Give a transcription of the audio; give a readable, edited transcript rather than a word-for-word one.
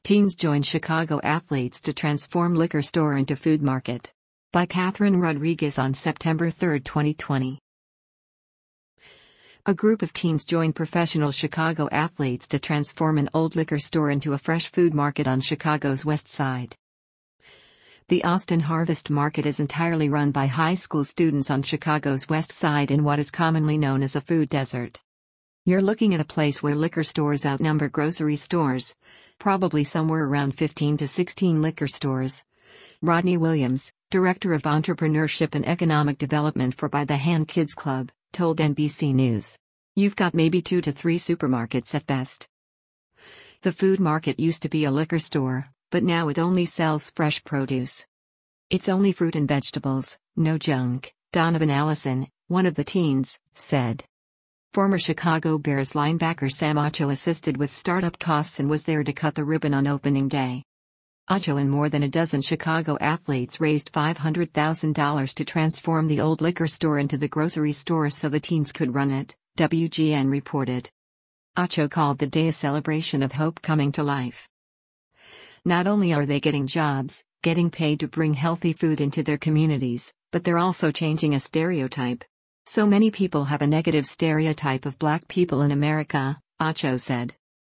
Teens join Chicago athletes to transform liquor store into food market. By Catherine Rodriguez on September 3, 2020. A group of teens joined professional Chicago athletes to transform an old liquor store into a fresh food market on Chicago's West Side. The Austin Harvest Market is entirely run by high school students on Chicago's West Side in what is commonly known as a food desert. You're looking at a place where liquor stores outnumber grocery stores, probably somewhere around 15 to 16 liquor stores. Rodney Williams, Director of Entrepreneurship and Economic Development for By the Hand Kids Club, told NBC News. You've got maybe 2 to 3 supermarkets at best. The food market used to be a liquor store, but now it only sells fresh produce. It's only fruit and vegetables, no junk, Donovan Allison, one of the teens, said. Former Chicago Bears linebacker Sam Acho assisted with startup costs and was there to cut the ribbon on opening day. Acho and more than a dozen Chicago athletes raised $500,000 to transform the old liquor store into the grocery store so the teens could run it, WGN reported. Acho called the day a celebration of hope coming to life. Not only are they getting jobs, getting paid to bring healthy food into their communities, but they're also changing a stereotype. So many people have a negative stereotype of black people in America, Acho said.